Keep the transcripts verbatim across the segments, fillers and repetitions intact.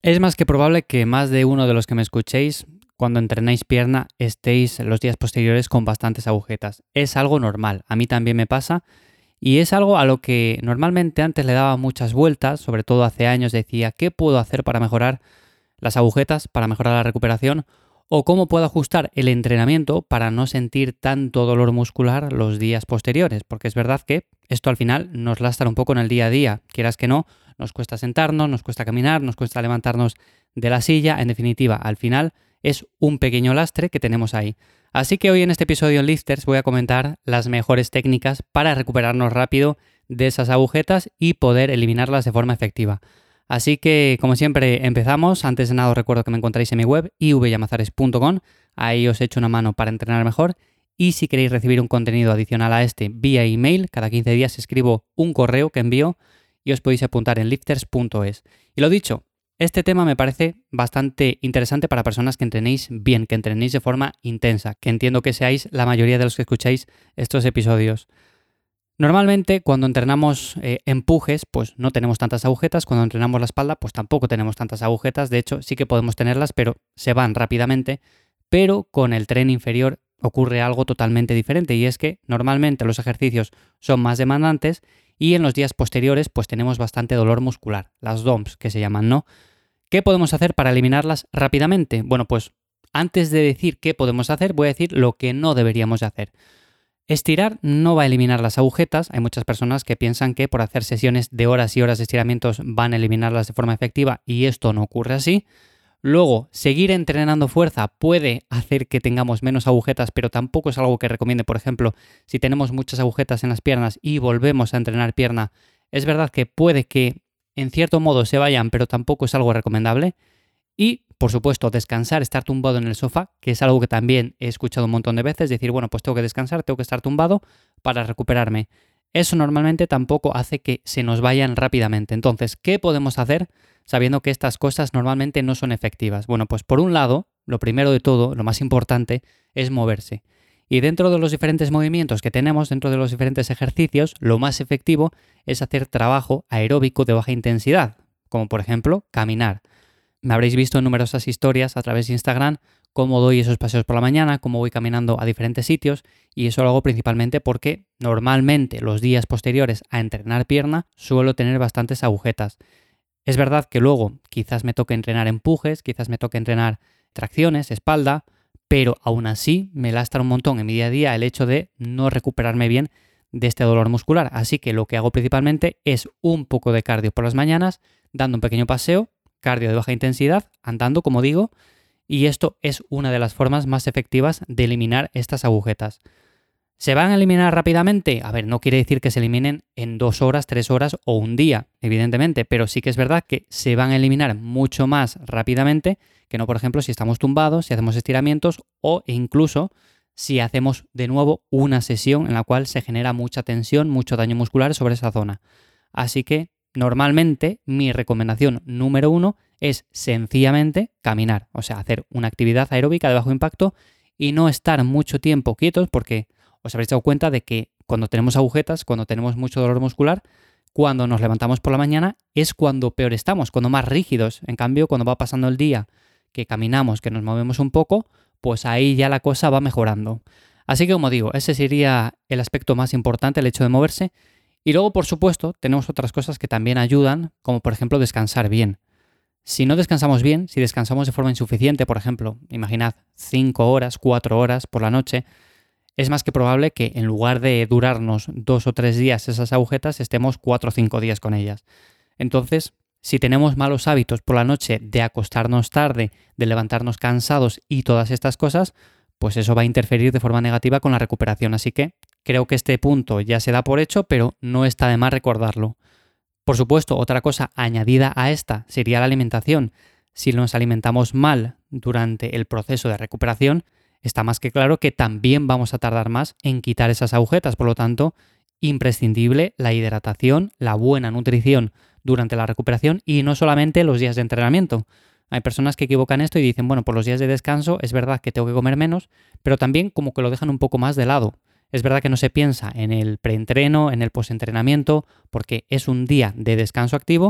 Es más que probable que más de uno de los que me escuchéis, cuando entrenáis pierna, estéis los días posteriores con bastantes agujetas. Es algo normal, a mí también me pasa y es algo a lo que normalmente antes le daba muchas vueltas, sobre todo hace años decía, ¿qué puedo hacer para mejorar las agujetas, para mejorar la recuperación? ¿O cómo puedo ajustar el entrenamiento para no sentir tanto dolor muscular los días posteriores? Porque es verdad que esto al final nos lastra un poco en el día a día, quieras que no. Nos cuesta sentarnos, nos cuesta caminar, nos cuesta levantarnos de la silla. En definitiva, al final es un pequeño lastre que tenemos ahí. Así que hoy en este episodio en Lifters voy a comentar las mejores técnicas para recuperarnos rápido de esas agujetas y poder eliminarlas de forma efectiva. Así que, como siempre, empezamos. Antes de nada os recuerdo que me encontráis en mi web i v llamazares punto com. Ahí os echo una mano para entrenar mejor. Y si queréis recibir un contenido adicional a este vía email, cada quince días escribo un correo que envío y os podéis apuntar en lifters punto es. Y lo dicho, este tema me parece bastante interesante para personas que entrenéis bien, que entrenéis de forma intensa, que entiendo que seáis la mayoría de los que escucháis estos episodios. Normalmente cuando entrenamos eh, empujes, pues no tenemos tantas agujetas. Cuando entrenamos la espalda, pues tampoco tenemos tantas agujetas. De hecho, sí que podemos tenerlas, pero se van rápidamente. Pero con el tren inferior ocurre algo totalmente diferente y es que normalmente los ejercicios son más demandantes y en los días posteriores pues tenemos bastante dolor muscular, las D O M S que se llaman, ¿no? ¿Qué podemos hacer para eliminarlas rápidamente? Bueno, pues antes de decir qué podemos hacer, voy a decir lo que no deberíamos de hacer. Estirar no va a eliminar las agujetas. Hay muchas personas que piensan que por hacer sesiones de horas y horas de estiramientos van a eliminarlas de forma efectiva y esto no ocurre así. Luego, seguir entrenando fuerza puede hacer que tengamos menos agujetas, pero tampoco es algo que recomiende. Por ejemplo, si tenemos muchas agujetas en las piernas y volvemos a entrenar pierna, es verdad que puede que en cierto modo se vayan, pero tampoco es algo recomendable. Y, por supuesto, descansar, estar tumbado en el sofá, que es algo que también he escuchado un montón de veces, decir, bueno, pues tengo que descansar, tengo que estar tumbado para recuperarme. Eso normalmente tampoco hace que se nos vayan rápidamente. Entonces, ¿qué podemos hacer sabiendo que estas cosas normalmente no son efectivas? Bueno, pues por un lado, lo primero de todo, lo más importante, es moverse. Y dentro de los diferentes movimientos que tenemos, dentro de los diferentes ejercicios, lo más efectivo es hacer trabajo aeróbico de baja intensidad, como por ejemplo caminar. Me habréis visto en numerosas historias a través de Instagram cómo doy esos paseos por la mañana, cómo voy caminando a diferentes sitios y eso lo hago principalmente porque normalmente los días posteriores a entrenar pierna suelo tener bastantes agujetas. Es verdad que luego quizás me toque entrenar empujes, quizás me toque entrenar tracciones, espalda, pero aún así me lastra un montón en mi día a día el hecho de no recuperarme bien de este dolor muscular. Así que lo que hago principalmente es un poco de cardio por las mañanas, dando un pequeño paseo, cardio de baja intensidad, andando como digo, y esto es una de las formas más efectivas de eliminar estas agujetas. ¿Se van a eliminar rápidamente? A ver, no quiere decir que se eliminen en dos horas, tres horas o un día, evidentemente, pero sí que es verdad que se van a eliminar mucho más rápidamente que no, por ejemplo, si estamos tumbados, si hacemos estiramientos o incluso si hacemos de nuevo una sesión en la cual se genera mucha tensión, mucho daño muscular sobre esa zona. Así que normalmente mi recomendación número uno es sencillamente caminar, o sea, hacer una actividad aeróbica de bajo impacto y no estar mucho tiempo quietos porque os habréis dado cuenta de que cuando tenemos agujetas, cuando tenemos mucho dolor muscular, cuando nos levantamos por la mañana es cuando peor estamos, cuando más rígidos. En cambio, cuando va pasando el día, que caminamos, que nos movemos un poco, pues ahí ya la cosa va mejorando. Así que, como digo, ese sería el aspecto más importante, el hecho de moverse. Y luego, por supuesto, tenemos otras cosas que también ayudan, como por ejemplo descansar bien. Si no descansamos bien, si descansamos de forma insuficiente, por ejemplo, imaginad cinco horas, cuatro horas por la noche, es más que probable que en lugar de durarnos dos o tres días esas agujetas, estemos cuatro o cinco días con ellas. Entonces, si tenemos malos hábitos por la noche de acostarnos tarde, de levantarnos cansados y todas estas cosas, pues eso va a interferir de forma negativa con la recuperación. Así que creo que este punto ya se da por hecho, pero no está de más recordarlo. Por supuesto, otra cosa añadida a esta sería la alimentación. Si nos alimentamos mal durante el proceso de recuperación, está más que claro que también vamos a tardar más en quitar esas agujetas. Por lo tanto, imprescindible la hidratación, la buena nutrición durante la recuperación y no solamente los días de entrenamiento. Hay personas que equivocan esto y dicen, bueno, por los días de descanso es verdad que tengo que comer menos, pero también como que lo dejan un poco más de lado. Es verdad que no se piensa en el preentreno, en el postentrenamiento, porque es un día de descanso activo,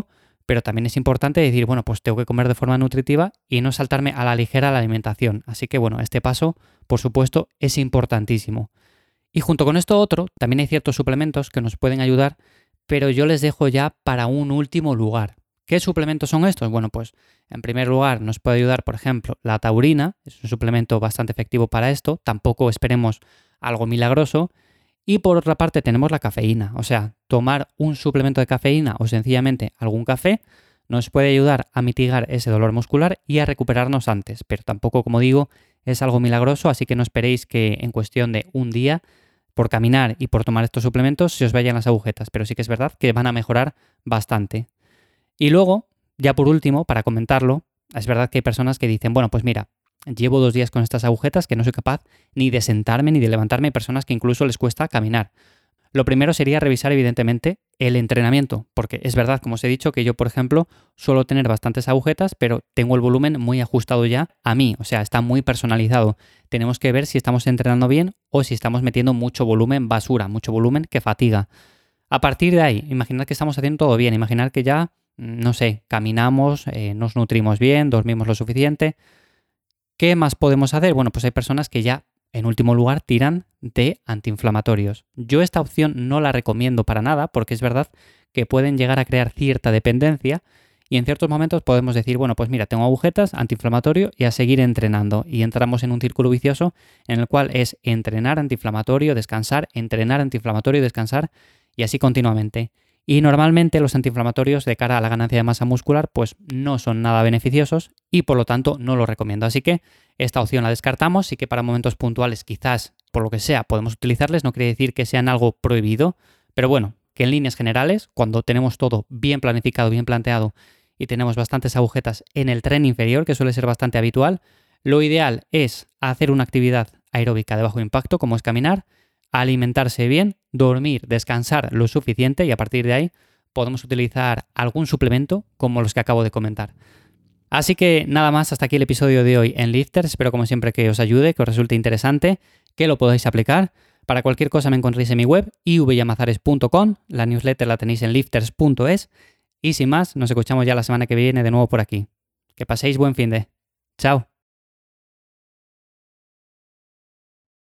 pero también es importante decir, bueno, pues tengo que comer de forma nutritiva y no saltarme a la ligera la alimentación. Así que bueno, este paso, por supuesto, es importantísimo. Y junto con esto otro, también hay ciertos suplementos que nos pueden ayudar, pero yo les dejo ya para un último lugar. ¿Qué suplementos son estos? Bueno, pues en primer lugar nos puede ayudar, por ejemplo, la taurina, es un suplemento bastante efectivo para esto, tampoco esperemos algo milagroso. Y por otra parte tenemos la cafeína, o sea, tomar un suplemento de cafeína o sencillamente algún café nos puede ayudar a mitigar ese dolor muscular y a recuperarnos antes, pero tampoco, como digo, es algo milagroso, así que no esperéis que en cuestión de un día, por caminar y por tomar estos suplementos, se os vayan las agujetas, pero sí que es verdad que van a mejorar bastante. Y luego, ya por último, para comentarlo, es verdad que hay personas que dicen, bueno, pues mira, llevo dos días con estas agujetas que no soy capaz ni de sentarme ni de levantarme. Hay personas que incluso les cuesta caminar. Lo primero sería revisar, evidentemente, el entrenamiento, porque es verdad, como os he dicho, que yo, por ejemplo, suelo tener bastantes agujetas, pero tengo el volumen muy ajustado ya a mí, o sea, está muy personalizado. Tenemos que ver si estamos entrenando bien o si estamos metiendo mucho volumen basura, mucho volumen que fatiga. A partir de ahí, imaginad que estamos haciendo todo bien, imaginad que ya, no sé, caminamos, eh, nos nutrimos bien, dormimos lo suficiente. ¿Qué más podemos hacer? Bueno, pues hay personas que ya, en último lugar, tiran de antiinflamatorios. Yo esta opción no la recomiendo para nada porque es verdad que pueden llegar a crear cierta dependencia y en ciertos momentos podemos decir, bueno, pues mira, tengo agujetas, antiinflamatorio y a seguir entrenando. Y entramos en un círculo vicioso en el cual es entrenar antiinflamatorio, descansar, entrenar antiinflamatorio, descansar y así continuamente. Y normalmente los antiinflamatorios de cara a la ganancia de masa muscular pues no son nada beneficiosos y por lo tanto no los recomiendo. Así que esta opción la descartamos. Sí que para momentos puntuales quizás por lo que sea podemos utilizarles, no quiere decir que sean algo prohibido, pero bueno, que en líneas generales, cuando tenemos todo bien planificado, bien planteado y tenemos bastantes agujetas en el tren inferior, que suele ser bastante habitual, lo ideal es hacer una actividad aeróbica de bajo impacto como es caminar, alimentarse bien, dormir, descansar lo suficiente y a partir de ahí podemos utilizar algún suplemento como los que acabo de comentar. Así que nada más, hasta aquí el episodio de hoy en Lifters. Espero como siempre que os ayude, que os resulte interesante, que lo podáis aplicar. Para cualquier cosa me encontréis en mi web i v llamazares punto com, la newsletter la tenéis en lifters punto es y sin más, nos escuchamos ya la semana que viene de nuevo por aquí. Que paséis buen finde. Chao.